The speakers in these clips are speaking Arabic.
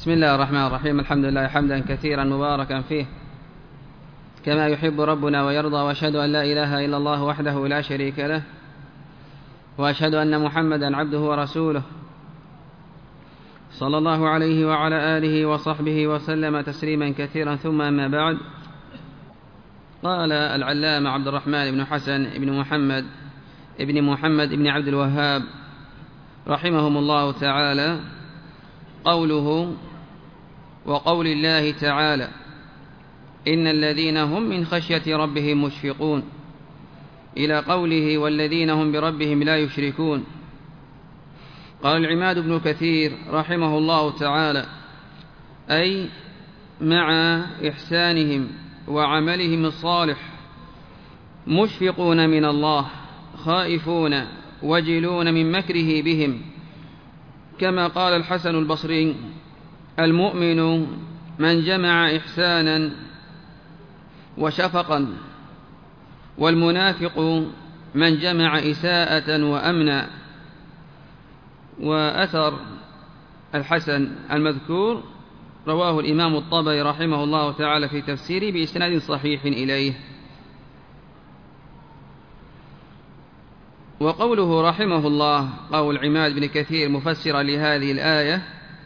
بسم الله الرحمن الرحيم. الحمد لله حمدا كثيرا مباركا فيه كما يحب ربنا ويرضى، وأشهد أن لا إله إلا الله وحده لا شريك له، وأشهد أن محمدا عبده ورسوله صلى الله عليه وعلى آله وصحبه وسلم تسليما كثيرا. ثم أما بعد، قال العلامة عبد الرحمن بن حسن بن محمد بن عبد الوهاب رحمهم الله تعالى: قوله وقول الله تعالى: إن الذين هم من خشية ربهم مشفقون، إلى قوله: والذين هم بربهم لا يشركون. قال العماد بن كثير رحمه الله تعالى: أي مع إحسانهم وعملهم الصالح مشفقون من الله، خائفون وجلون من مكره بهم، كما قال الحسن البصري: المؤمن من جمع إحسانا وشفقا، والمنافق من جمع إساءة وأمنا. وأثر الحسن المذكور رواه الإمام الطبري رحمه الله تعالى في تفسيره بإسناد صحيح إليه. وقوله رحمه الله، قول عماد بن كثير مفسرا لهذه الآية: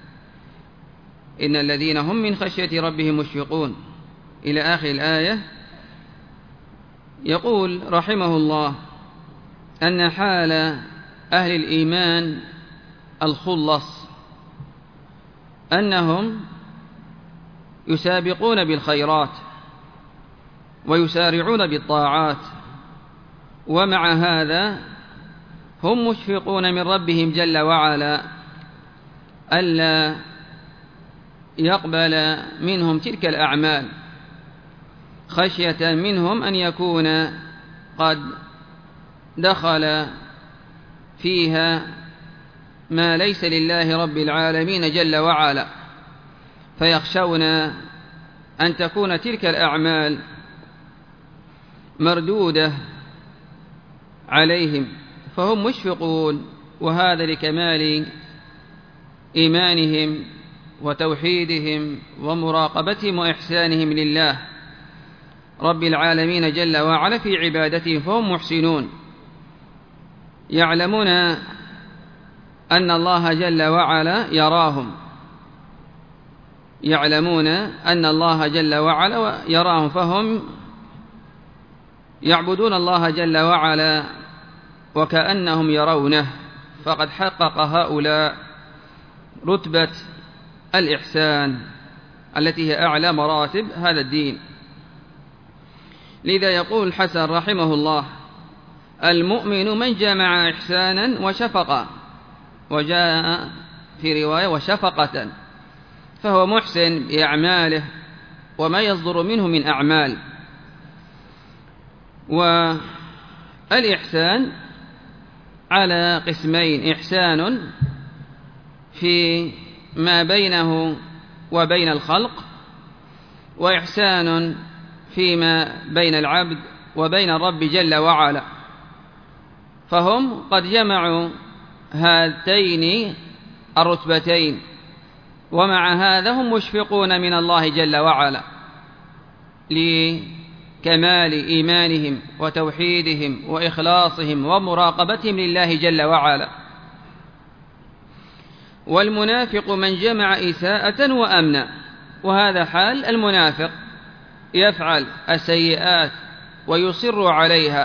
إن الذين هم من خشية ربهم مشفقون، إلى آخر الآية. يقول رحمه الله أن حال أهل الإيمان الخلص أنهم يسابقون بالخيرات ويسارعون بالطاعات، ومع هذا هم مشفقون من ربهم جل وعلا ألا يقبل منهم تلك الأعمال، خشية منهم أن يكون قد دخل فيها ما ليس لله رب العالمين جل وعلا، فيخشون أن تكون تلك الأعمال مردودة عليهم، فهم مشفقون، وهذا لكمال إيمانهم وتوحيدهم ومراقبتهم وإحسانهم لله رب العالمين جل وعلا في عبادتهم، فهم محسنون، يعلمون أن الله جل وعلا يراهم، يعلمون أن الله جل وعلا يراهم، فهم يعبدون الله جل وعلا وكأنهم يرونه، فقد حقق هؤلاء رتبة الإحسان التي هي أعلى مراتب هذا الدين. لذا يقول الحسن رحمه الله: المؤمن من جمع إحسانا وشفقا، وجاء في رواية وشفقة، فهو محسن بأعماله وما يصدر منه من أعمال. والإحسان على قسمين: إحسان في ما بينه وبين الخلق، وإحسان فيما بين العبد وبين الرب جل وعلا، فهم قد جمعوا هاتين الرتبتين، ومع هذا هم مشفقون من الله جل وعلا لكمال إيمانهم وتوحيدهم وإخلاصهم ومراقبتهم لله جل وعلا. والمنافق من جمع إساءة وأمنا، وهذا حال المنافق، يفعل السيئات ويصر عليها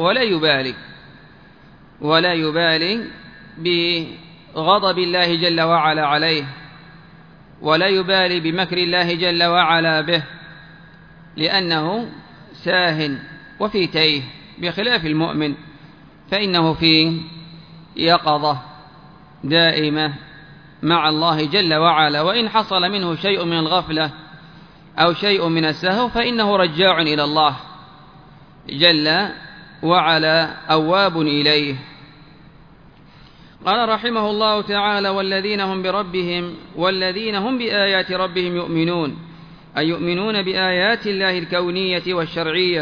ولا يبالي بغضب الله جل وعلا عليه، ولا يبالي بمكر الله جل وعلا به، لأنه ساهن وفي تيه، بخلاف المؤمن فإنه في يقظة دائمة مع الله جل وعلا، وإن حصل منه شيء من الغفلة أو شيء من السهو فإنه رجاع إلى الله جل وعلا، أواب إليه. قال رحمه الله تعالى: والذين هم بآيات ربهم يؤمنون، أي يؤمنون بآيات الله الكونية والشرعية،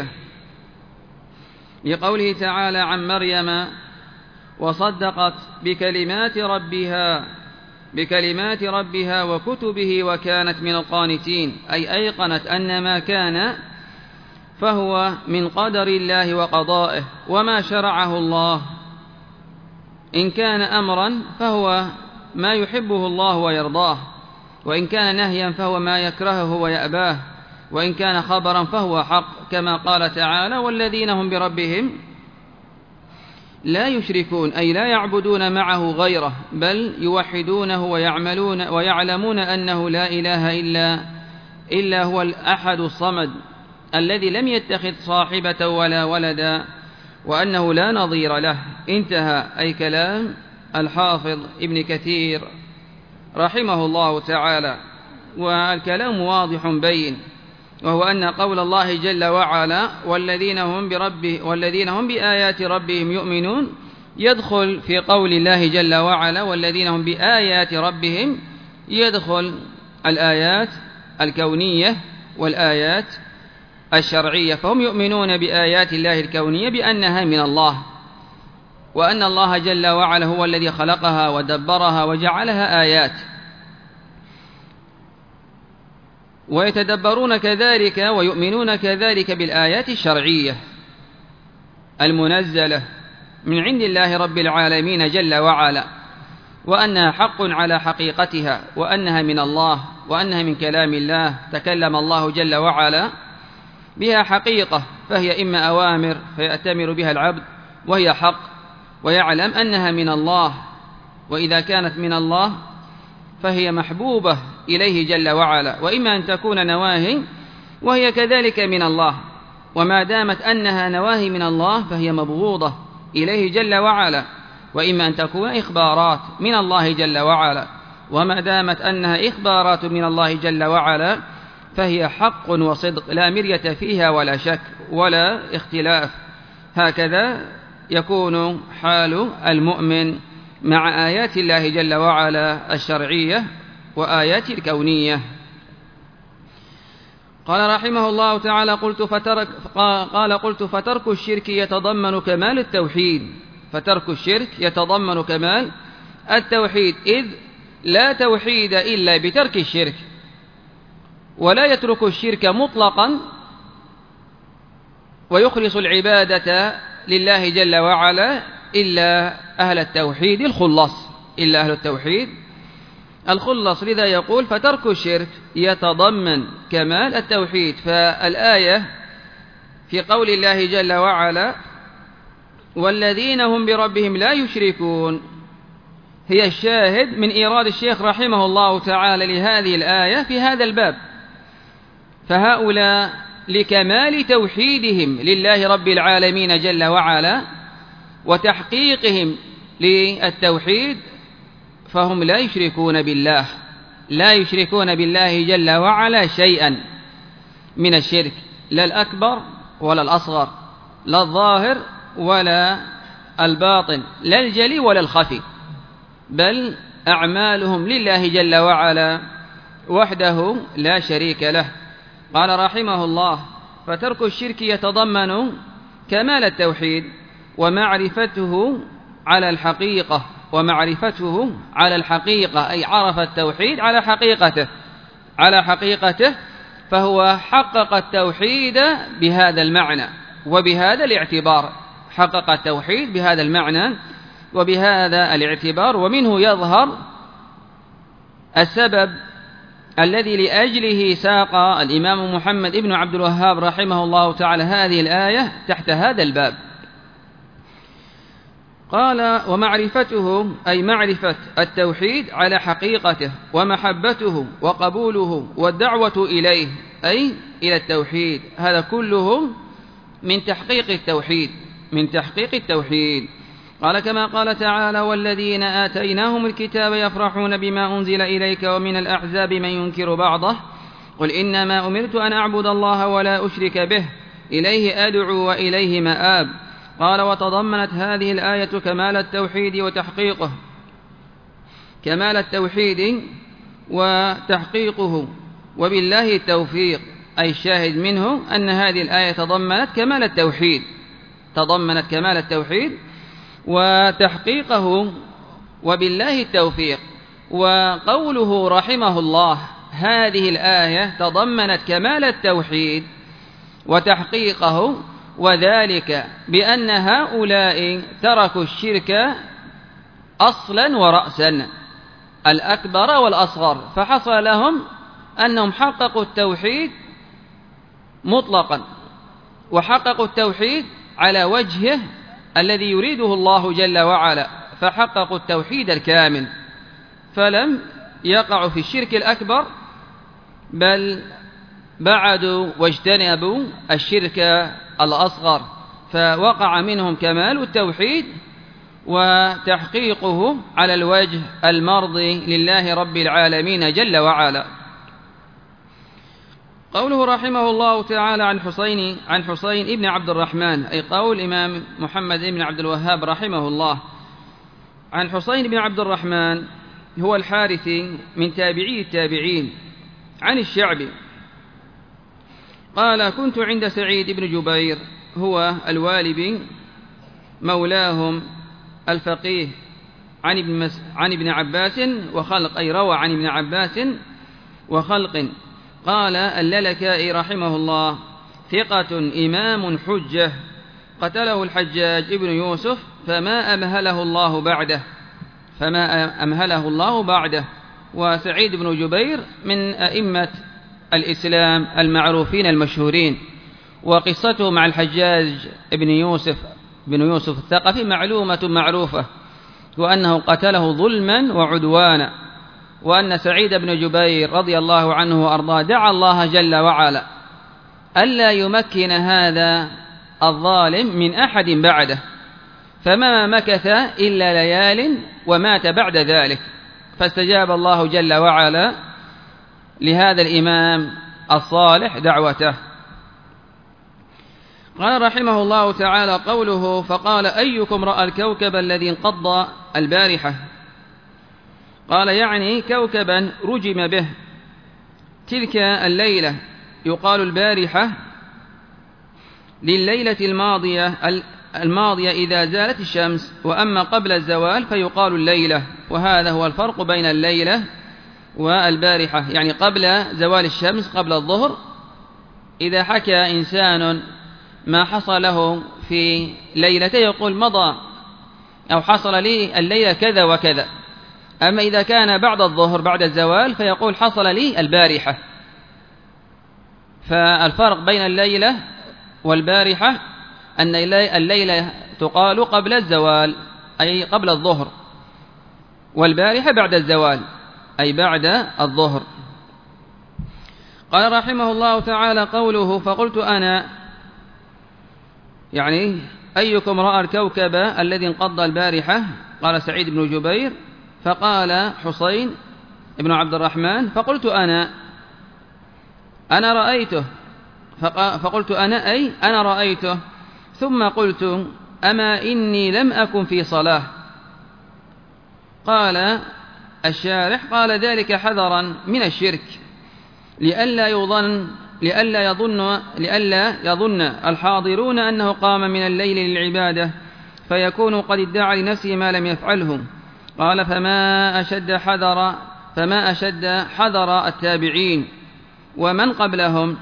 لقوله تعالى عن مريم: وصدقت بكلمات ربها بكلمات ربها وكتبه وكانت من القانتين، أي أيقنت أن ما كان فهو من قدر الله وقضائه، وما شرعه الله إن كان أمرا فهو ما يحبه الله ويرضاه، وإن كان نهيا فهو ما يكرهه ويأباه، وإن كان خبرا فهو حق، كما قال تعالى: والذين هم بربهم لا يشركون، أي لا يعبدون معه غيره، بل يوحدونه ويعلمون أنه لا إله إلا هو الأحد الصمد الذي لم يتخذ صاحبة ولا ولدا، وأنه لا نظير له. انتهى، أي كلام الحافظ ابن كثير رحمه الله تعالى. والكلام واضح بين، وهو أن قول الله جل وعلا: والذين هم بآيات ربهم يؤمنون، يدخل في قول الله جل وعلا والذين هم بآيات ربهم، يدخل الآيات الكونية والآيات الشرعية، فهم يؤمنون بآيات الله الكونية بأنها من الله، وأن الله جل وعلا هو الذي خلقها ودبرها وجعلها آيات، ويتدبرون كذلك ويؤمنون كذلك بالآيات الشرعية المنزلة من عند الله رب العالمين جل وعلا، وأنها حق على حقيقتها، وأنها من الله، وأنها من كلام الله، تكلم الله جل وعلا بها حقيقة، فهي إما أوامر فيأتمر بها العبد وهي حق، ويعلم أنها من الله، وإذا كانت من الله فهي محبوبة إليه جل وعلا، وإما أن تكون نواهي وهي كذلك من الله، وما دامت أنها نواهي من الله فهي مبغوضة إليه جل وعلا، وإما أن تكون إخبارات من الله جل وعلا، وما دامت أنها إخبارات من الله جل وعلا فهي حق وصدق لا مرية فيها ولا شك ولا اختلاف. هكذا يكون حال المؤمن مع آيات الله جل وعلا الشرعية وآيات الكونية. قال رحمه الله تعالى: قلت فترك الشرك يتضمن كمال التوحيد. فترك الشرك يتضمن كمال التوحيد، إذ لا توحيد إلا بترك الشرك، ولا يترك الشرك مطلقا ويخلص العبادة لله جل وعلا إلا أهل التوحيد الخلص، إلا أهل التوحيد الخلص. لذا يقول: فترك الشرك يتضمن كمال التوحيد. فالآية في قول الله جل وعلا: والذين هم بربهم لا يشركون، هي الشاهد من إيراد الشيخ رحمه الله تعالى لهذه الآية في هذا الباب. فهؤلاء لكمال توحيدهم لله رب العالمين جل وعلا وتحقيقهم للتوحيد فهم لا يشركون بالله، لا يشركون بالله جل وعلا شيئا من الشرك، لا الأكبر ولا الأصغر، لا الظاهر ولا الباطن، لا الجلي ولا الخفي، بل أعمالهم لله جل وعلا وحده لا شريك له. قال رحمه الله: فترك الشرك يتضمن كمال التوحيد ومعرفته على الحقيقة، ومعرفته على الحقيقة أي عرف التوحيد على حقيقته، فهو حقق التوحيد بهذا المعنى وبهذا الاعتبار، حقق التوحيد بهذا المعنى وبهذا الاعتبار. ومنه يظهر السبب الذي لأجله ساق الإمام محمد بن عبد الوهاب رحمه الله تعالى هذه الآية تحت هذا الباب. قال: ومعرفته أي معرفة التوحيد على حقيقته، ومحبته وقبوله والدعوة إليه أي إلى التوحيد، هذا كله من تحقيق التوحيد. قال: كما قال تعالى: والذين آتيناهم الكتاب يفرحون بما أنزل إليك ومن الأحزاب من ينكر بعضه قل إنما أمرت أن أعبد الله ولا أشرك به إليه أدعو وإليه مآب. قال: وتضمنت هذه الآية كمال التوحيد وتحقيقه، كمال التوحيد وتحقيقه وبالله التوفيق، أي الشاهد منه أن هذه الآية تضمنت كمال التوحيد وتحقيقه وبالله التوفيق. وقوله رحمه الله هذه الآية تضمنت كمال التوحيد وتحقيقه، وذلك بأن هؤلاء تركوا الشرك أصلا ورأسا، الأكبر والأصغر، فحصل لهم أنهم حققوا التوحيد مطلقا، وحققوا التوحيد على وجهه الذي يريده الله جل وعلا، فحققوا التوحيد الكامل، فلم يقعوا في الشرك الأكبر، بل بعدوا واجتنبوا الشرك الأصغر، فوقع منهم كمال التوحيد وتحقيقه على الوجه المرضي لله رب العالمين جل وعلا. قوله رحمه الله تعالى عن حسين ابن عبد الرحمن، أي قول الإمام محمد بن عبد الوهاب رحمه الله، عن حسين بن عبد الرحمن هو الحارثي من تابعي التابعين، عن الشعبي قال: كنت عند سعيد بن جبير هو الوالبي مولاهم الفقيه عن ابن عباس وخلق، أي روى عن ابن عباس وخلق. قال اللالكائي رحمه الله: ثقة إمام حجة، قتله الحجاج ابن يوسف فما أمهله الله بعده. وسعيد بن جبير من أئمة الإسلام المعروفين المشهورين، وقصته مع الحجاج بن يوسف الثقفي معروفة، وأنه قتله ظلما وعدوانا، وأن سعيد بن جبير رضي الله عنه وأرضاه دعا الله جل وعلا ألا يمكن هذا الظالم من أحد بعده، فما مكث إلا ليال ومات بعد ذلك، فاستجاب الله جل وعلا لهذا الإمام الصالح دعوته. قال رحمه الله تعالى: قوله فقال: أيكم رأى الكوكب الذي انقض البارحة؟ قال: يعني كوكبا رجم به تلك الليلة، يقال البارحة لليلة الماضية إذا زالت الشمس، وأما قبل الزوال فيقال الليلة، وهذا هو الفرق بين الليلة والبارحة، يعني قبل زوال الشمس قبل الظهر. إذا حكى إنسان ما حصل له في ليلته يقول مضى أو حصل لي الليلة كذا وكذا، أما إذا كان بعد الظهر بعد الزوال فيقول حصل لي البارحة. فالفرق بين الليلة والبارحة أن الليلة تقال قبل الزوال أي قبل الظهر، والبارحة بعد الزوال أي بعد الظهر. قال رحمه الله تعالى: قوله فقلت أنا، يعني أيكم رأى الكوكب الذي انقض البارحة؟ قال سعيد بن جبير، فقال حسين بن عبد الرحمن: فقلت أنا رأيته، فقلت أنا رأيته، ثم قلت: أما إني لم أكن في صلاة. قال الشارح: قال ذلك حذرا من الشرك، لئلا يظن الحاضرون أنه قام من الليل للعبادة فيكون قد ادعى لنفسه ما لم يفعله. قال: فما أشد حذر التابعين ومن قبلهم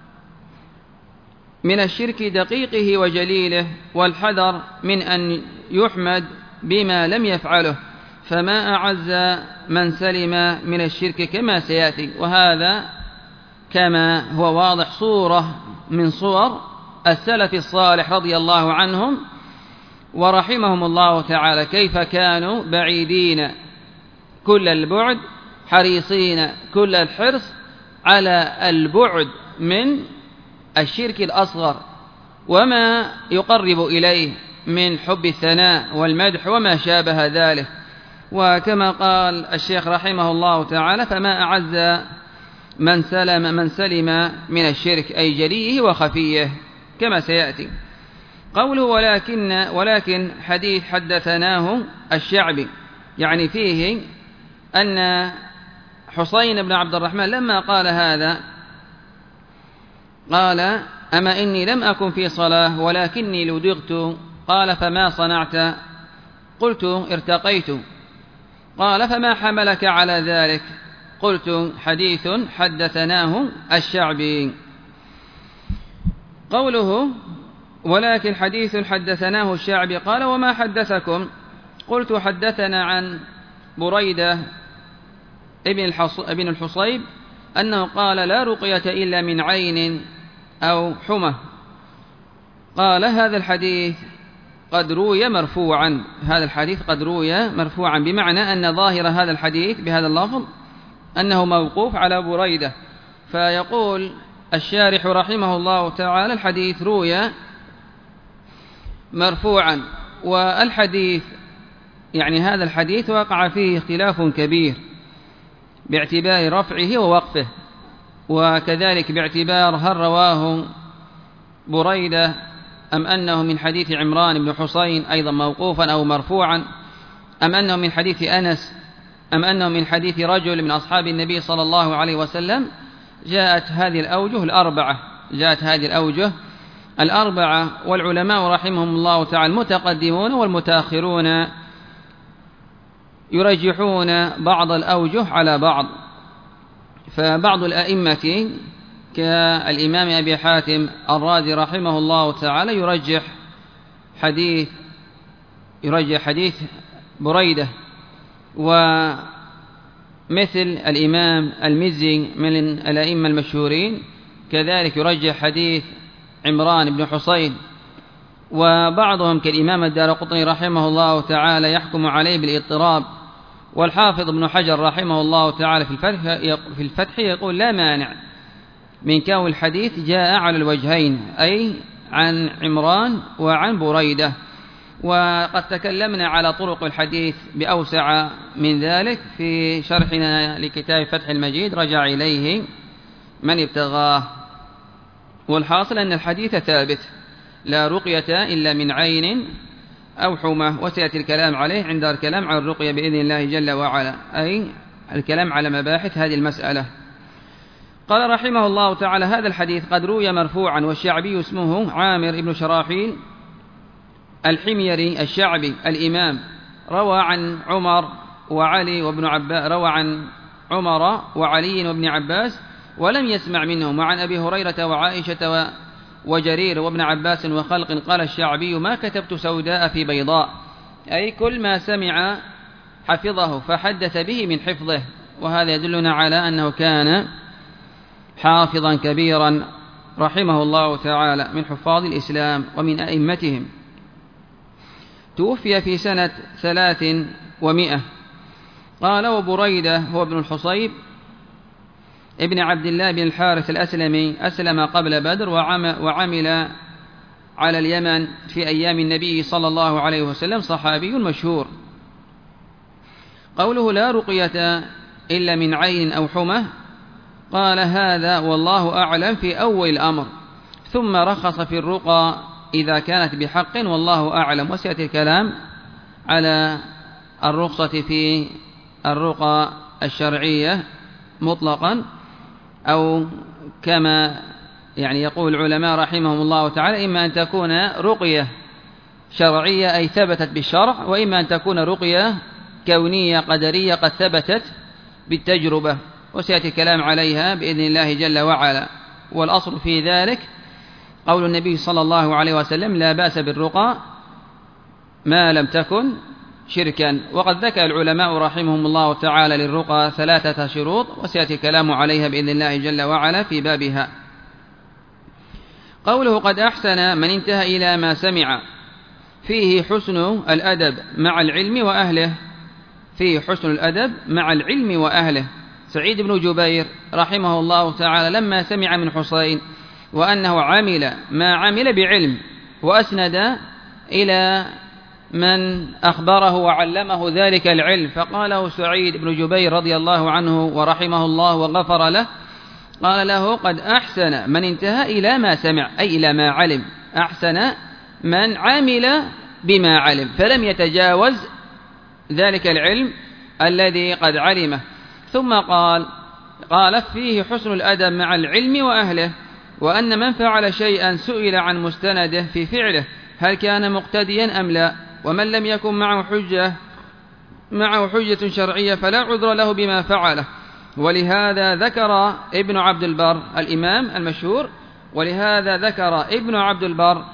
من الشرك دقيقه وجليله، والحذر من أن يحمد بما لم يفعله، فما أعز من سلم من الشرك كما سيأتي. وهذا كما هو واضح صورة من صور السلف الصالح رضي الله عنهم ورحمهم الله تعالى، كيف كانوا بعيدين كل البعد، حريصين كل الحرص على البعد من الشرك الأصغر وما يقرب إليه من حب الثناء والمدح وما شابه ذلك. وكما قال الشيخ رحمه الله تعالى: فما أعز من سلم من الشرك، أي جليه وخفيه كما سيأتي. قوله ولكن حديث حدثناه الشعبي، يعني فيه أن حسين بن عبد الرحمن لما قال هذا قال: أما إني لم أكن في صلاة ولكني لدغت. قال: فما صنعت؟ قلت: ارتقيت. قال: فما حملك على ذلك؟ قلت: حديث حدثناه الشعبي. قوله: ولكن حديث حدثناه الشعبي، قال: وما حدثكم؟ قلت: حدثنا عن بريدة ابن الحصيب أنه قال: لا رقية إلا من عين أو حمى. قال: هذا الحديث قد روي مرفوعا. هذا الحديث قد روي مرفوعا، بمعنى أن ظاهر هذا الحديث بهذا اللفظ أنه موقوف على بريدة. فيقول الشارح رحمه الله تعالى: الحديث روي مرفوعا. والحديث يعني هذا الحديث وقع فيه اختلاف كبير باعتبار رفعه ووقفه، وكذلك باعتبار هل رواه بريدة أم أنه من حديث عمران بن حسين أيضا موقوفا أو مرفوعا، أم أنه من حديث أنس، أم أنه من حديث رجل من أصحاب النبي صلى الله عليه وسلم. جاءت هذه الأوجه الأربعة، والعلماء رحمهم الله تعالى المتقدمون والمتأخرون يرجحون بعض الأوجه على بعض. فبعض الأئمة كالإمام أبي حاتم الرازي رحمه الله تعالى يرجح حديث بريدة، ومثل الإمام المزي من الأئمة المشهورين كذلك يرجح حديث عمران بن حسين، وبعضهم كالإمام الدارقطني رحمه الله تعالى يحكم عليه بالاضطراب. والحافظ ابن حجر رحمه الله تعالى في الفتح يقول: لا مانع من كون الحديث جاء على الوجهين، أي عن عمران وعن بريدة. وقد تكلمنا على طرق الحديث بأوسع من ذلك في شرحنا لكتاب فتح المجيد، رجع إليه من ابتغاه. والحاصل أن الحديث ثابت: لا رقية إلا من عين أو حمى، وسيأتي الكلام عليه عند الكلام على الرقية بإذن الله جل وعلا، أي الكلام على مباحث هذه المسألة. قال رحمه الله تعالى: هذا الحديث قد روي مرفوعا، والشعبي اسمه عامر بن شراحيل الحميري الشعبي الإمام، روى عن عمر وعلي وابن عباس ولم يسمع منهم، وعن أبي هريرة وعائشة وجرير وابن عباس وخلق. قال الشعبي: ما كتبت سوداء في بيضاء، أي كل ما سمع حفظه فحدث به من حفظه. وهذا يدلنا على أنه كان حافظا كبيرا رحمه الله تعالى، من حفاظ الإسلام ومن أئمتهم. توفي في سنة 300. قال: وبريدة هو ابن الحصيب ابن عبد الله بن الحارث الأسلمي، أسلم قبل بدر وعمل على اليمن في أيام النبي صلى الله عليه وسلم، صحابي مشهور. قوله: لا رقية إلا من عين أو حمى، قال: هذا والله أعلم في أول الأمر، ثم رخص في الرقى إذا كانت بحق والله أعلم. وسيأتي الكلام على الرخصة في الرقى الشرعية مطلقا، أو كما يقول العلماء رحمهم الله تعالى: إما أن تكون رقية شرعية أي ثبتت بالشرع، وإما أن تكون رقية كونية قدرية قد ثبتت بالتجربة، وسيأتي الكلام عليها بإذن الله جل وعلا. والأصل في ذلك قول النبي صلى الله عليه وسلم: لا بأس بالرقى ما لم تكن شركا. وقد ذكر العلماء رحمهم الله تعالى للرقى 3 شروط، وسيأتي الكلام عليها بإذن الله جل وعلا في بابها. قوله: قد أحسن من انتهى إلى ما سمع، فيه حسن الأدب مع العلم وأهله. سعيد بن جبير رحمه الله تعالى لما سمع من حسين وأنه عمل ما عمل بعلم، وأسند إلى من أخبره وعلمه ذلك العلم، فقاله سعيد بن جبير رضي الله عنه ورحمه الله وغفر له، قال له: قد أحسن من انتهى إلى ما سمع، أي إلى ما علم. أحسن من عمل بما علم، فلم يتجاوز ذلك العلم الذي قد علمه. ثم قال: فيه حسن الأدب مع العلم وأهله، وأن من فعل شيئا سئل عن مستنده في فعله، هل كان مقتديا أم لا، ومن لم يكن معه حجة معه حجة شرعية فلا عذر له بما فعله. ولهذا ذكر ابن عبد البر الإمام المشهور، ولهذا ذكر ابن عبد البر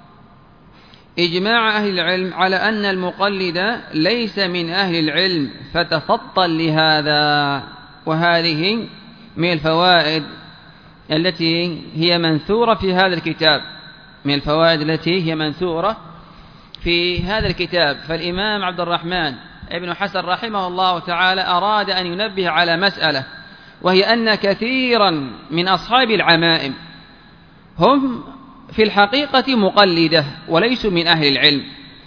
إجماع أهل العلم على أن المقلد ليس من أهل العلم فتفطن لهذا. وهذه من الفوائد التي هي منثورة في هذا الكتاب، من الفوائد التي هي منثورة في هذا الكتاب. فالإمام عبد الرحمن ابن حسن رحمه الله تعالى أراد أن ينبه على مسألة، وهي أن كثيرا من أصحاب العمائم هم في الحقيقة مقلدة وليسوا من أهل العلم،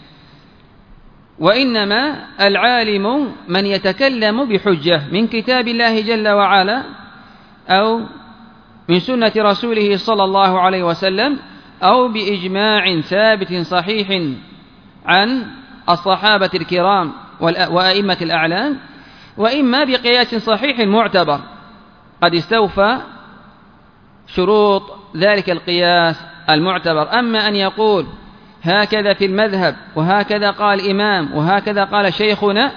وإنما العالم من يتكلم بحجة من كتاب الله جل وعلا أو من سنة رسوله صلى الله عليه وسلم أو بإجماع ثابت صحيح عن الصحابة الكرام وأئمة الأعلام، وإما بقياس صحيح معتبر قد استوفى شروط ذلك القياس المعتبر. أما أن يقول هكذا في المذهب وهكذا قال الإمام وهكذا قال شيخنا،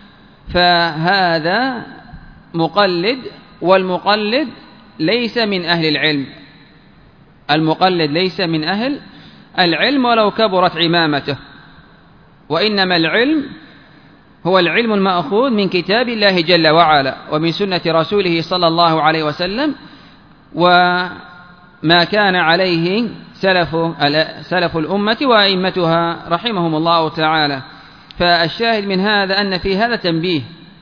فهذا مقلد، والمقلد ليس من أهل العلم. المقلد ليس من أهل العلم ولو كبرت عمامته، وإنما العلم هو العلم المأخوذ من كتاب الله جل وعلا ومن سنة رسوله صلى الله عليه وسلم، وما كان عليه سلف الأمة وأئمتها رحمهم الله تعالى. فالشاهد من هذا أن في هذا تنبيه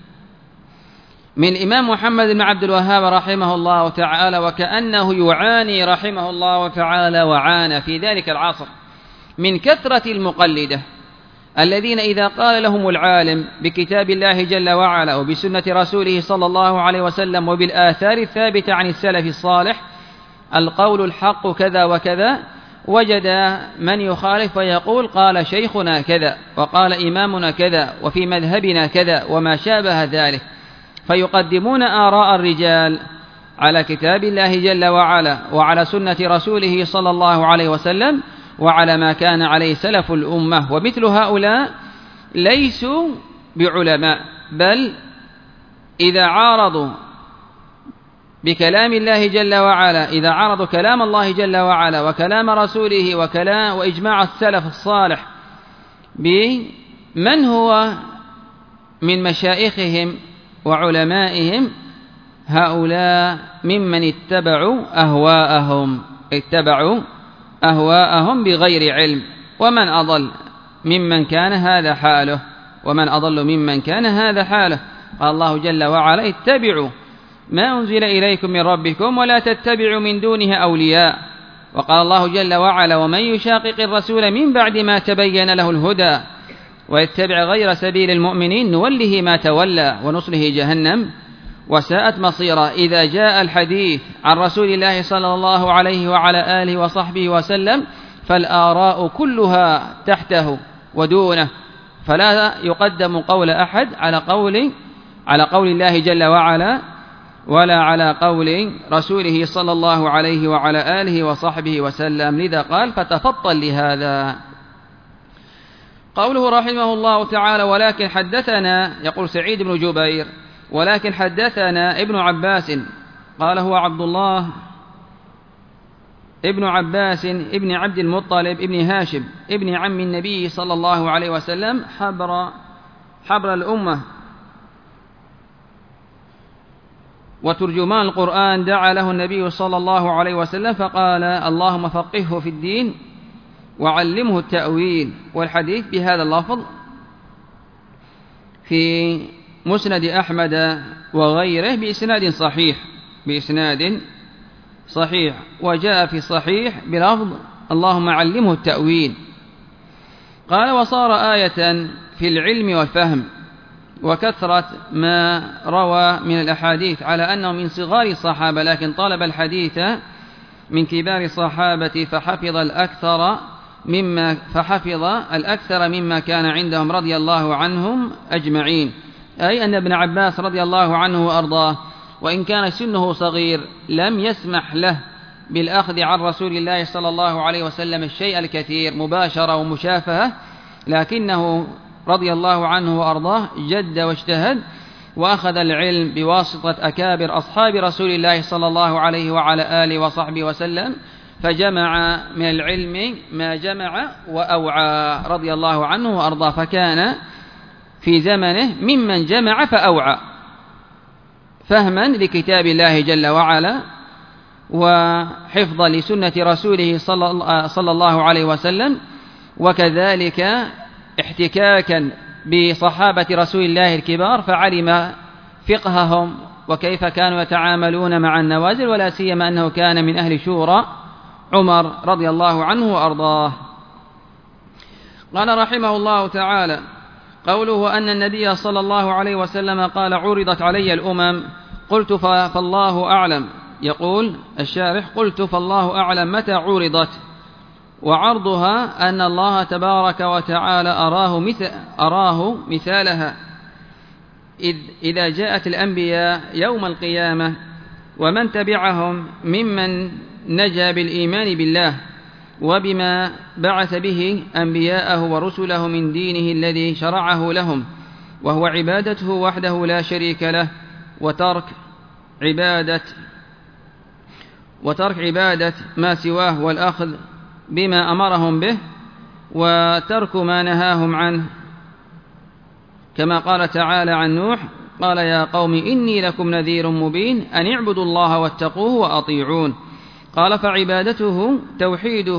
من إمام محمد بن عبد الوهاب رحمه الله تعالى، وكأنه يعاني رحمه الله تعالى وعانى في ذلك العصر من كثرة المقلدة الذين إذا قال لهم العالم بكتاب الله جل وعلا وبسنة رسوله صلى الله عليه وسلم وبالآثار الثابتة عن السلف الصالح القول الحق كذا وكذا، وجد من يخالف ويقول قال شيخنا كذا وقال إمامنا كذا وفي مذهبنا كذا وما شابه ذلك، فيقدمون آراء الرجال على كتاب الله جل وعلا وعلى سنة رسوله صلى الله عليه وسلم وعلى ما كان عليه سلف الأمة. ومثل هؤلاء ليسوا بعلماء، بل إذا عارضوا بكلام الله جل وعلا، إذا عارضوا كلام الله جل وعلا وكلام رسوله وإجماع السلف الصالح بمن هو من مشايخهم وعلمائهم، هؤلاء ممن اتبعوا أهواءهم بغير علم. ومن أضل ممن كان هذا حاله. قال الله جل وعلا اتبعوا ما أنزل إليكم من ربكم ولا تتبعوا من دونه أولياء. وقال الله جل وعلا ومن يشاقق الرسول من بعد ما تبين له الهدى ويتبع غير سبيل المؤمنين نوله ما تولى ونصله جهنم وساءت مصيرا. إذا جاء الحديث عن رسول الله صلى الله عليه وعلى آله وصحبه وسلم فالآراء كلها تحته ودونه، فلا يقدم قول أحد على قول الله جل وعلا ولا على قول رسوله صلى الله عليه وعلى آله وصحبه وسلم. لذا قال فتفطن لهذا. قوله رحمه الله تعالى ولكن حدثنا، يقول سعيد بن جبير ولكن حدثنا ابن عباس، قال هو عبد الله ابن عباس ابن عبد المطلب ابن هاشم ابن عم النبي صلى الله عليه وسلم حبر الأمة وترجمان القرآن، دعا له النبي صلى الله عليه وسلم فقال اللهم فقهه في الدين وعلمه التأويل. والحديث بهذا اللفظ في مسند أحمد وغيره بإسناد صحيح، وجاء في الصحيح بلفظ اللهم علمه التأويل. قال وصار آية في العلم والفهم، وكثرة ما روى من الأحاديث على أنه من صغار الصحابة، لكن طلب الحديث من كبار الصحابة فحفظ الأكثر مما كان عندهم رضي الله عنهم أجمعين. أي أن ابن عباس رضي الله عنه وأرضاه وإن كان سنه صغير لم يسمح له بالأخذ عن رسول الله صلى الله عليه وسلم الشيء الكثير مباشرة ومشافهة، لكنه رضي الله عنه وأرضاه جد واجتهد وأخذ العلم بواسطة أكابر أصحاب رسول الله صلى الله عليه وعلى آله وصحبه وسلم، فجمع من العلم ما جمع وأوعى رضي الله عنه وأرضاه، فكان في زمنه ممن جمع فأوعى فهما لكتاب الله جل وعلا وحفظا لسنة رسوله صلى الله عليه وسلم، وكذلك احتكاكا بصحابة رسول الله الكبار فعلم فقههم وكيف كانوا يتعاملون مع النوازل، ولا سيما أنه كان من أهل شورى عمر رضي الله عنه وأرضاه. قال رحمه الله تعالى: قوله أن النبي صلى الله عليه وسلم قال: عرضت علي الأمم، قلت فالله أعلم. يقول الشارح: قلت فالله أعلم متى عرضت، وعرضها أن الله تبارك وتعالى أراه مثالها إذا جاءت الأنبياء يوم القيامة ومن تبعهم ممن نجا بالإيمان بالله وبما بعث به أنبياءه ورسله من دينه الذي شرعه لهم، وهو عبادته وحده لا شريك له، وترك عبادة ما سواه، والأخذ بما أمرهم به وترك ما نهاهم عنه، كما قال تعالى عن نوح: قال يا قوم إني لكم نذير مبين أن اعبدوا الله واتقوه وأطيعون. قال فعبادته توحيده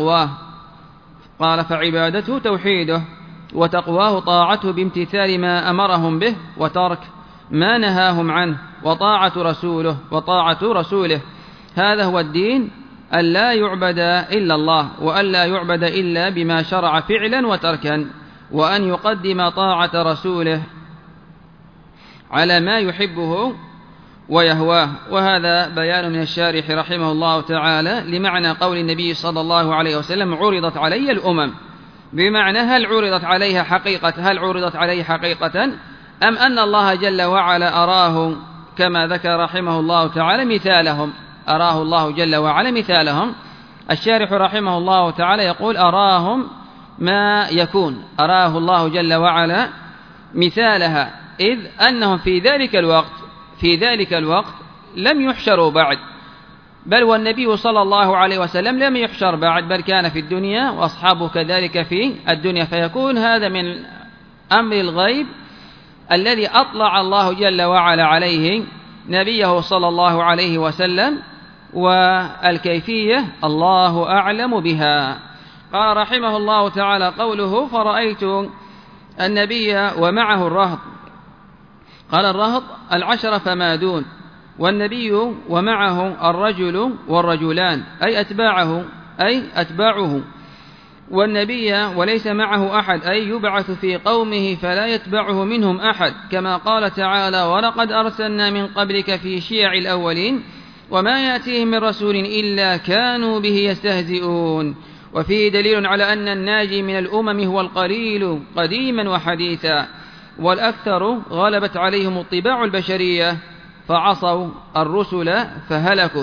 وتقواه طاعته بامتثال ما أمرهم به وترك ما نهاهم عنه وطاعة رسوله. هذا هو الدين، أن لا يعبد إلا الله، وأن لا يعبد إلا بما شرع فعلا وتركا، وأن يقدم طاعة رسوله على ما يحبه ويهواه. وهذا بيان من الشارح رحمه الله تعالى لمعنى قول النبي صلى الله عليه وسلم: عرضت علي الأمم، بمعنى هل عرضت عليه حقيقة أم أن الله جل وعلا أراه كما ذكر رحمه الله تعالى مثالهم، أراه الله جل وعلا مثالهم. الشارح رحمه الله تعالى يقول: أراهم ما يكون، أراه الله جل وعلا مثالها، إذ أنهم في ذلك الوقت لم يحشروا بعد، بل والنبي صلى الله عليه وسلم لم يحشر بعد، بل كان في الدنيا وأصحابه كذلك في الدنيا، فيكون هذا من أمر الغيب الذي أطلع الله جل وعلا عليه نبيه صلى الله عليه وسلم، والكيفية الله أعلم بها. قال رحمه الله تعالى: قوله فرأيت النبي ومعه الرهط، قال الرهط 10 فما دون، والنبي ومعه الرجل والرجلان أي أتباعه، والنبي وليس معه أحد أي يبعث في قومه فلا يتبعه منهم أحد، كما قال تعالى: ولقد أرسلنا من قبلك في شيع الأولين وما يأتيهم من رسول إلا كانوا به يستهزئون. وفيه دليل على أن الناجي من الأمم هو القليل قديما وحديثا، والأكثر غلبت عليهم الطباع البشرية فعصوا الرسل فهلكوا.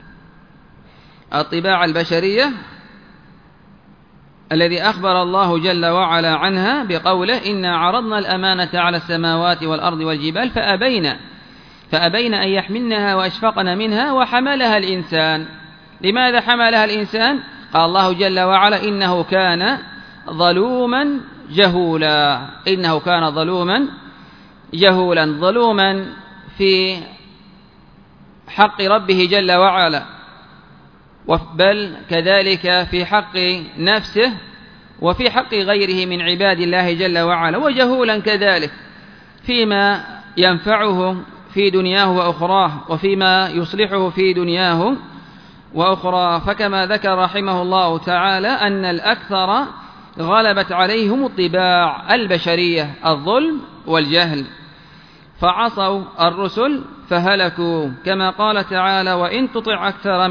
الطباع البشرية الذي أخبر الله جل وعلا عنها بقوله: إنا عرضنا الأمانة على السماوات والأرض والجبال فأبين أن يحملنها وأشفقن منها وحملها الإنسان. لماذا حملها الإنسان؟ قال الله جل وعلا: إنه كان ظلوما جهولا، ظلوما في حق ربه جل وعلا، بل كذلك في حق نفسه وفي حق غيره من عباد الله جل وعلا، وجهولا كذلك فيما ينفعه في دنياه وأخراه، وفيما يصلحه في دنياه وأخراه. فكما ذكر رحمه الله تعالى أن الأكثر غلبت عليهم الطباع البشرية، الظلم والجهل، فعصوا الرسل فهلكوا، كما قال تعالى: وإن تطع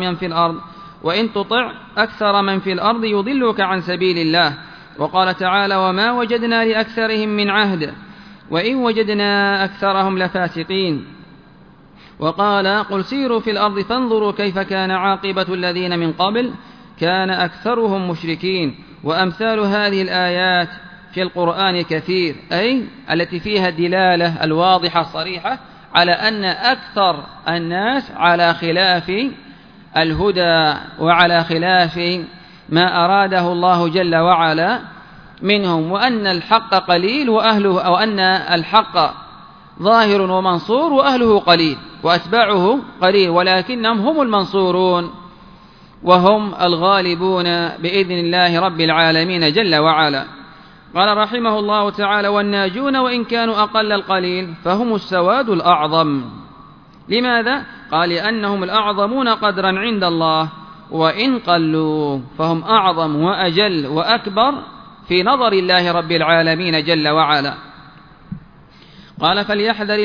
أكثر من في الأرض يضلك عن سبيل الله. وقال تعالى: وما وجدنا لأكثرهم من عهد وإن وجدنا أكثرهم لفاسقين. وقال: قل سيروا في الأرض فانظروا كيف كان عاقبة الذين من قبل كان أكثرهم مشركين. وأمثال هذه الآيات في القرآن كثير، أي التي فيها الدلالة الواضحة الصريحة على أن أكثر الناس على خلاف الهدى وعلى خلاف ما أراده الله جل وعلا منهم، وأن الحق قليل وأهله، أو أن الحق ظاهر ومنصور وأهله قليل وأتباعه قليل، ولكنهم هم المنصورون وهم الغالبون بإذن الله رب العالمين جل وعلا. قال رحمه الله تعالى: والناجون وإن كانوا أقل القليل فهم السواد الأعظم. لماذا؟ قال: لأنهم الأعظمون قدرا عند الله، وإن قلوا فهم أعظم وأجل وأكبر في نظر الله رب العالمين جل وعلا. قال: فليحذر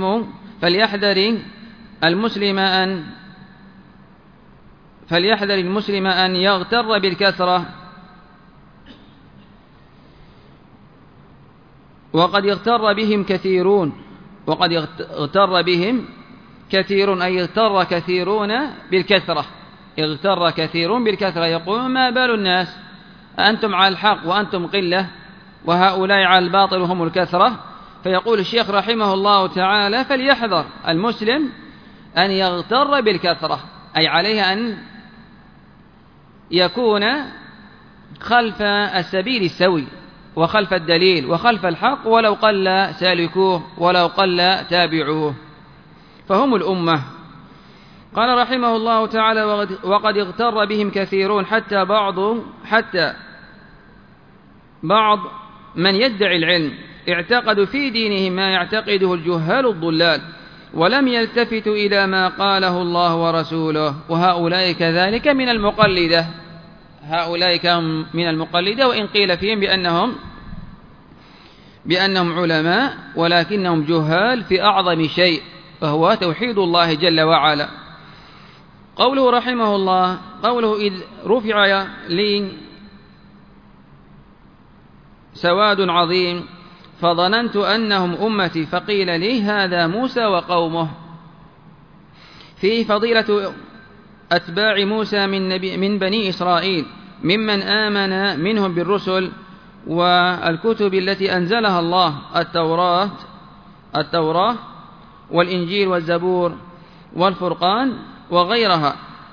المسلم أن يغتر بالكثرة، وقد اغتر بهم كثيرون، أي اغتر كثيرون بالكثرة. اغتر كثيرون بالكثرة، يقول: ما بال الناس، أنتم على الحق وأنتم قلة، وهؤلاء على الباطل وهم الكثرة. فيقول الشيخ رحمه الله تعالى: فليحذر المسلم أن يغتر بالكثرة، أي عليه أن يكون خلف السبيل السوي وخلف الدليل وخلف الحق، ولو قل سالكوه ولو قل تابعوه، فهم الأمة. قال رحمه الله تعالى: وقد اغتر بهم كثيرون، حتى بعض من يدعي العلم اعتقدوا في دينهم ما يعتقده الجهال الضلال، ولم يلتفتوا إلى ما قاله الله ورسوله، وهؤلاء كذلك من المقلدة، وإن قيل فيهم بأنهم علماء، ولكنهم جهال في أعظم شيء، فهو توحيد الله جل وعلا. قوله رحمه الله: إذ رفع لي سواد عظيم فظننت أنهم أمتي، فقيل لي هذا موسى وقومه. فيه فضيلة أتباع موسى من بني إسرائيل، ممن آمن منهم بالرسل والكتب التي أنزلها الله: التوراة والإنجيل والزبور والفرقان وغيرها،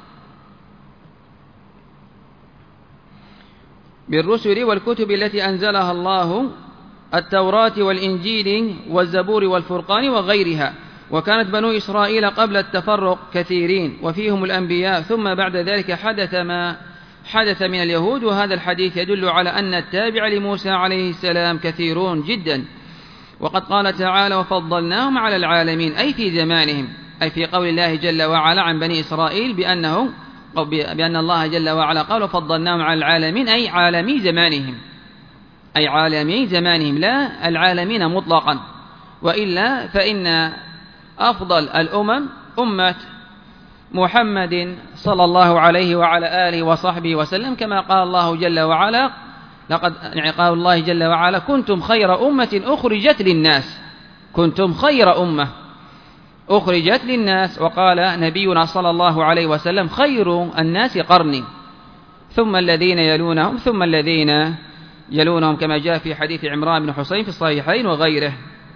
بالرسل والكتب التي أنزلها الله: التوراة والإنجيل والزبور والفرقان وغيرها. وكانت بنو إسرائيل قبل التفرق كثيرين، وفيهم الأنبياء، ثم بعد ذلك حدث ما حدث من اليهود، وهذا الحديث يدل على أن التابع لموسى عليه السلام كثيرون جدا. وقد قال تعالى: وفضلناهم على العالمين، أي في زمانهم، أي في قول الله جل وعلا عن بني إسرائيل بأن الله جل وعلا قال: وفضلناهم على العالمين، أي عالمي زمانهم، لا العالمين مطلقا، وإلا فإن أفضل الأمم أمة محمد صلى الله عليه وعلى آله وصحبه وسلم، كما قال الله جل وعلا: قال الله جل وعلا: كنتم خير أمة أخرجت للناس. وقال نبينا صلى الله عليه وسلم: خير الناس قرني، ثم الذين يلونهم، ثم الذين يلونهم، كما جاء في حديث عمران بن حسين في الصحيحين وغيره.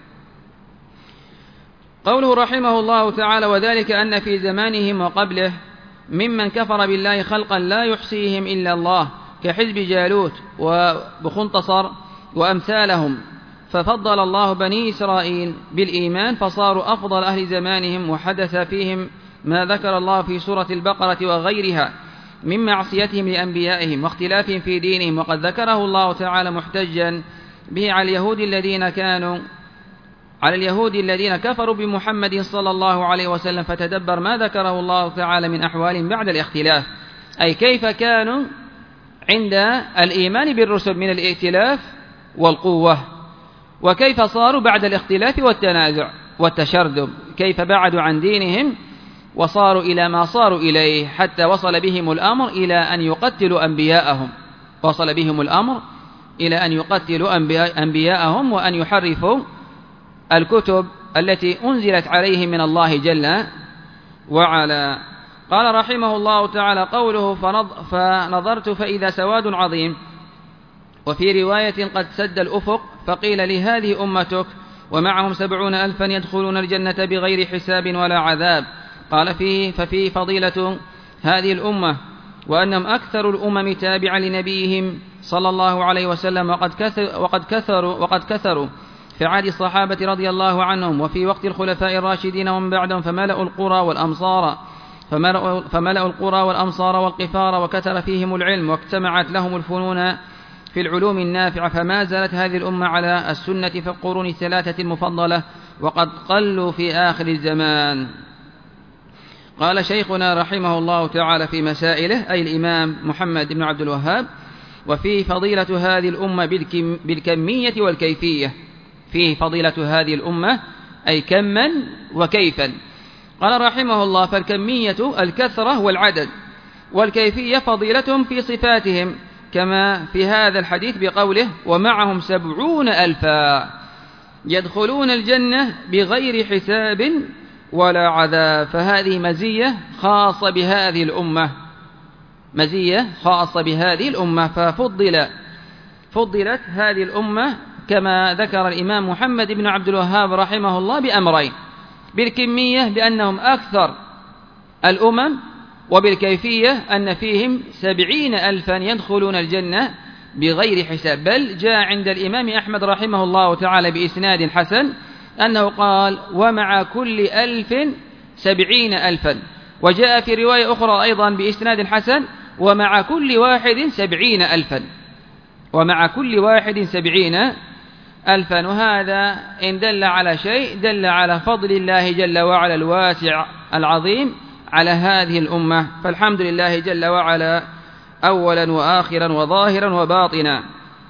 قوله رحمه الله تعالى: وذلك أن في زمانهم وقبله ممن كفر بالله خلقا لا يحصيهم إلا الله، كحزب جالوت وبخنتصر وأمثالهم، ففضل الله بني إسرائيل بالإيمان فصاروا أفضل أهل زمانهم، وحدث فيهم ما ذكر الله في سورة البقرة وغيرها من معصيتهم لأنبيائهم واختلافهم في دينهم، وقد ذكره الله تعالى محتجا به على اليهود الذين كفروا بمحمد صلى الله عليه وسلم. فتدبر ما ذكره الله تعالى من أحوالهم بعد الاختلاف، أي كيف كانوا عند الإيمان بالرسل من الائتلاف والقوة، وكيف صاروا بعد الاختلاف والتنازع والتشرذم، كيف بعدوا عن دينهم وصاروا إلى ما صاروا إليه، حتى وصل بهم الأمر إلى أن يقتلوا أنبياءهم وأن يحرفوا الكتب التي أنزلت عليهم من الله جل وعلا. قال رحمه الله تعالى: قوله فنظرت فإذا سواد عظيم، وفي رواية قد سد الأفق، فقيل لهذه أمتك ومعهم 70,000 يدخلون الجنة بغير حساب ولا عذاب. قال ففي فضيلة هذه الأمة وأنهم أكثر الأمم تابعا لنبيهم صلى الله عليه وسلم، وقد كثروا في عهد الصحابة رضي الله عنهم وفي وقت الخلفاء الراشدين ومن بعدهم، فملأوا القرى والأمصار والقفار، وكثر فيهم العلم واجتمعت لهم الفنون في العلوم النافعة، فما زالت هذه الأمة على السنة في القرون الثلاثة المفضلة، وقد قلوا في آخر الزمان. قال شيخنا رحمه الله تعالى في مسائله، أي الإمام محمد بن عبد الوهاب: وفيه فضيلة هذه الأمة بالكمية والكيفية. فيه فضيلة هذه الأمة أي كما وكيفا. قال رحمه الله: فالكمية الكثرة والعدد، والكيفية فضيلتهم في صفاتهم، كما في هذا الحديث بقوله: ومعهم 70,000 يدخلون الجنة بغير حساب ولا عذاب. فهذه مزية خاصة بهذه الأمة، مزية خاصة بهذه الأمة، ففضلت هذه الأمة كما ذكر الإمام محمد بن عبد الوهاب رحمه الله بأمرين: بالكمية بأنهم أكثر الأمم، وبالكيفية أن فيهم 70,000 يدخلون الجنة بغير حساب. بل جاء عند الإمام أحمد رحمه الله تعالى بإسناد حسن أنه قال: ومع كل 1,000 70,000. وجاء في رواية أخرى أيضا بإسناد حسن: ومع كل واحد 70,000، ومع كل واحد 70,000. وهذا إن دل على شيء دل على فضل الله جل وعلا الواسع العظيم على هذه الأمة، فالحمد لله جل وعلا أولا وآخرا وظاهرا وباطنا.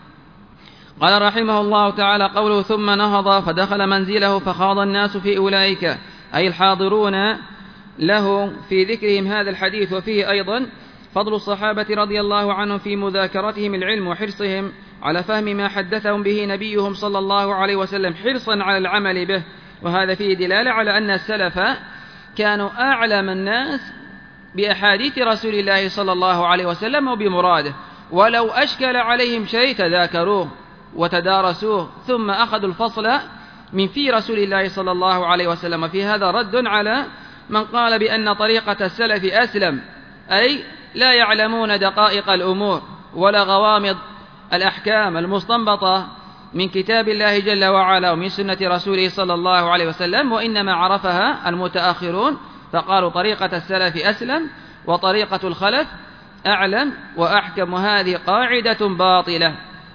قال رحمه الله تعالى: قوله: ثم نهض فدخل منزله فخاض الناس في أولئك، أي الحاضرون له في ذكرهم هذا الحديث. وفيه أيضا فضل الصحابة رضي الله عنهم في مذاكرتهم العلم وحرصهم على فهم ما حدثهم به نبيهم صلى الله عليه وسلم، حرصا على العمل به. وهذا فيه دلالة على أن السلف كانوا أعلم الناس بأحاديث رسول الله صلى الله عليه وسلم وبمراده، ولو أشكل عليهم شيء تذاكروه وتدارسوه ثم أخذوا الفصل من في رسول الله صلى الله عليه وسلم. في هذا رد على من قال بأن طريقة السلف أسلم، أي لا يعلمون دقائق الأمور ولا غوامض الأحكام المستنبطة من كتاب الله جل وعلا ومن سنة رسوله صلى الله عليه وسلم، وإنما عرفها المتأخرون فقالوا طريقة السلف أسلم وطريقة الخلف أعلم وأحكم. وهذه قاعدة باطلة،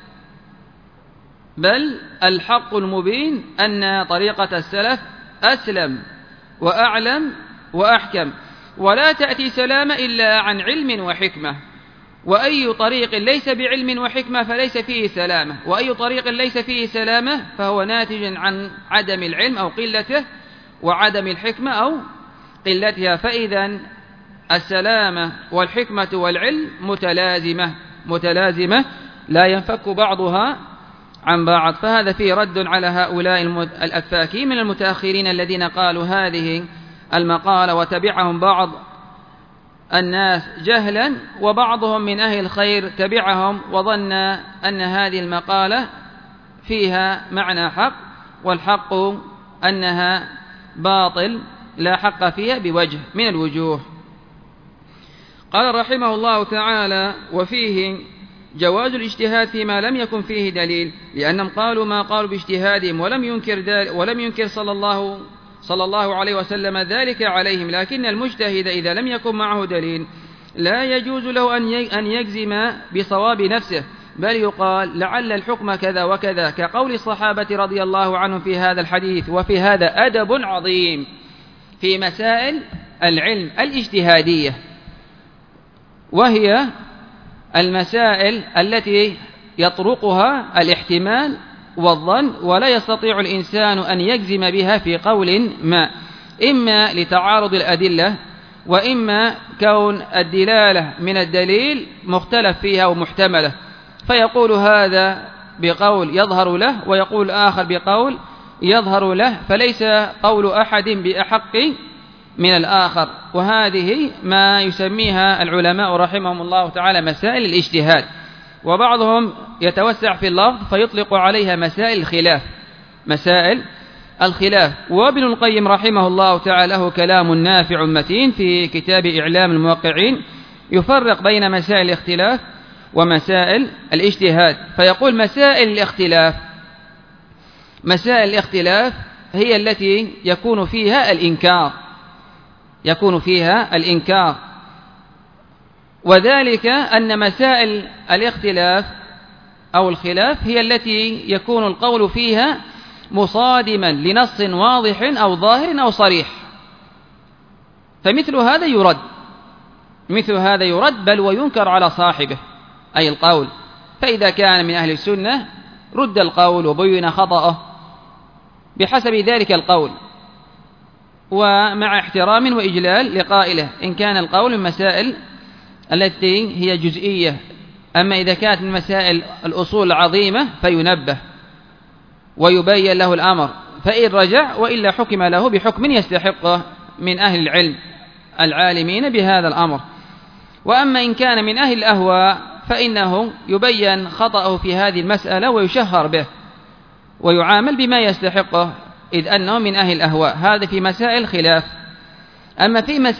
بل الحق المبين أن طريقة السلف أسلم وأعلم وأحكم، ولا تأتي سلامة إلا عن علم وحكمة. وأي طريق ليس بعلم وحكمة فليس فيه سلامة، وأي طريق ليس فيه سلامة فهو ناتج عن عدم العلم أو قلته، وعدم الحكمة أو قلتها. فإذا السلامة والحكمة والعلم متلازمة لا ينفك بعضها عن بعض. فهذا فيه رد على هؤلاء الأفاكين من المتأخرين الذين قالوا هذه المقالة وتبعهم بعض الناس جهلا، وبعضهم من أهل الخير تبعهم وظن أن هذه المقالة فيها معنى حق، والحق أنها باطل لا حق فيها بوجه من الوجوه. قال رحمه الله تعالى: وفيه جواز الاجتهاد فيما لم يكن فيه دليل، لأنهم قالوا ما قالوا باجتهادهم ولم ينكر صلى الله عليه وسلم ذلك عليهم. لكن المجتهد إذا لم يكن معه دليل لا يجوز له أن يجزم بصواب نفسه، بل يقال لعل الحكم كذا وكذا، كقول الصحابة رضي الله عنهم في هذا الحديث. وفي هذا أدب عظيم في مسائل العلم الاجتهادية، وهي المسائل التي يطرقها الاحتمال والظن، ولا يستطيع الإنسان أن يجزم بها في قول ما، إما لتعارض الأدلة، وإما كون الدلالة من الدليل مختلف فيها ومحتملة، فيقول هذا بقول يظهر له ويقول آخر بقول يظهر له، فليس قول أحد بأحق من الآخر. وهذه ما يسميها العلماء رحمهم الله تعالى مسائل الاجتهاد. وبعضهم يتوسع في اللفظ فيطلق عليها مسائل الخلاف. وابن القيم رحمه الله تعالى له كلام نافع متين في كتاب إعلام الموقعين يفرق بين مسائل الاختلاف ومسائل الاجتهاد، فيقول مسائل الاختلاف هي التي يكون فيها الإنكار، وذلك أن مسائل الاختلاف أو الخلاف هي التي يكون القول فيها مصادما لنص واضح أو ظاهر أو صريح، فمثل هذا يرد بل وينكر على صاحبه أي القول. فإذا كان من أهل السنة رد القول وبين خطأه بحسب ذلك القول ومع احترام وإجلال لقائله، إن كان القول من مسائل التي هي جزئية. أما إذا كانت من مسائل الأصول العظيمة فينبه ويبين له الأمر، فإن رجع وإلا حكم له بحكم يستحقه من أهل العلم العالمين بهذا الأمر. وأما إن كان من أهل الأهواء فإنه يبين خطأه في هذه المسألة ويشهر به ويعامل بما يستحقه، إذ أنه من أهل الأهواء. هذا في مسائل الخلاف. أما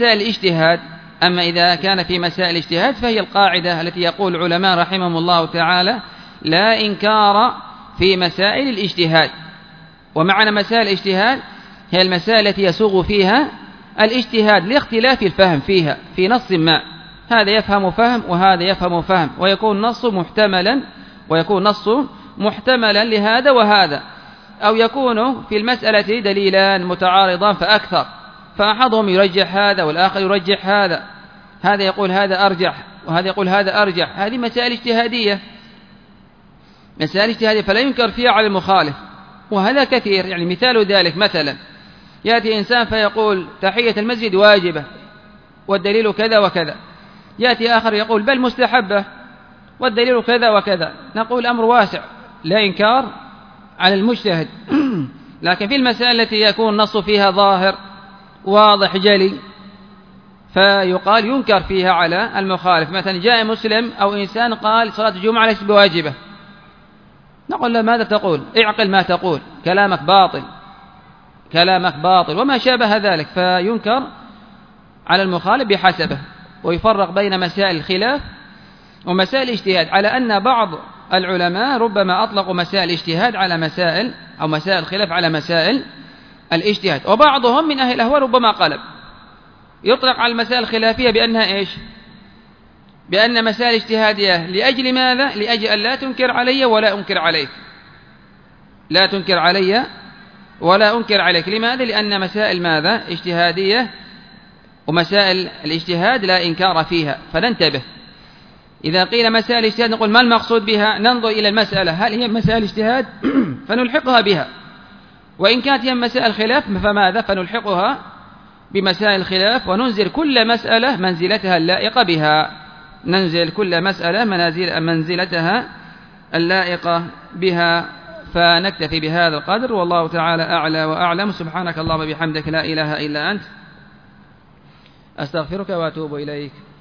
إذا كان في مسائل الاجتهاد فهي القاعدة التي يقول العلماء رحمهم الله تعالى: لا إنكار في مسائل الاجتهاد. ومعنى مسائل الاجتهاد هي المسائل التي يسوغ فيها الاجتهاد لاختلاف الفهم فيها في نص ما، هذا يفهم فهم وهذا يفهم فهم، ويكون نص محتملا لهذا وهذا، أو يكون في المسألة دليلان متعارضان فأكثر، فأحدهم يرجح هذا والآخر يرجح هذا يقول هذا أرجح وهذا يقول هذا أرجح. هذه مسائل اجتهادية فلا ينكر فيها على المخالف، وهذا كثير. يعني مثال ذلك مثلا يأتي إنسان فيقول تحية المسجد واجبة والدليل كذا وكذا، يأتي آخر يقول بل مستحبة والدليل كذا وكذا. نقول الأمر واسع لا إنكار على المجتهد، لكن في المسائل التي يكون النص فيها ظاهر واضح جلي فيقال ينكر فيها على المخالف. مثلا جاء مسلم أو إنسان قال صلاة الجمعة ليست بواجبة، نقول له ماذا تقول؟ اعقل ما تقول، كلامك باطل وما شابه ذلك، فينكر على المخالف بحسبه. ويفرق بين مسائل الخلاف ومسائل الاجتهاد، على أن بعض العلماء ربما أطلقوا مسائل الاجتهاد على مسائل أو مسائل الخلاف على مسائل الاجتهاد، وبعضهم من أهل الأهواء ربما قلب يطلق على المسائل الخلافية بأنها إيش؟ بأن مسائل اجتهادية لأجل ماذا؟ لأجل أن لا تنكر علي ولا أنكر عليك، لماذا؟ لأن مسائل ماذا؟ اجتهادية، ومسائل الاجتهاد لا إنكار فيها، فننتبه. إذا قيل مسائل الاجتهاد نقول ما المقصود بها؟ ننظر إلى المسألة هل هي مسائل اجتهاد فنلحقها بها، وإن كانت هي مسائل خلاف فماذا؟ فنلحقها بمسائل الخلاف، وننزل كل مسألة منزلتها اللائقة بها، فنكتفي بهذا القدر، والله تعالى أعلى وأعلم. سبحانك اللهم وبحمدك لا إله إلا أنت، أستغفرك وأتوب إليك.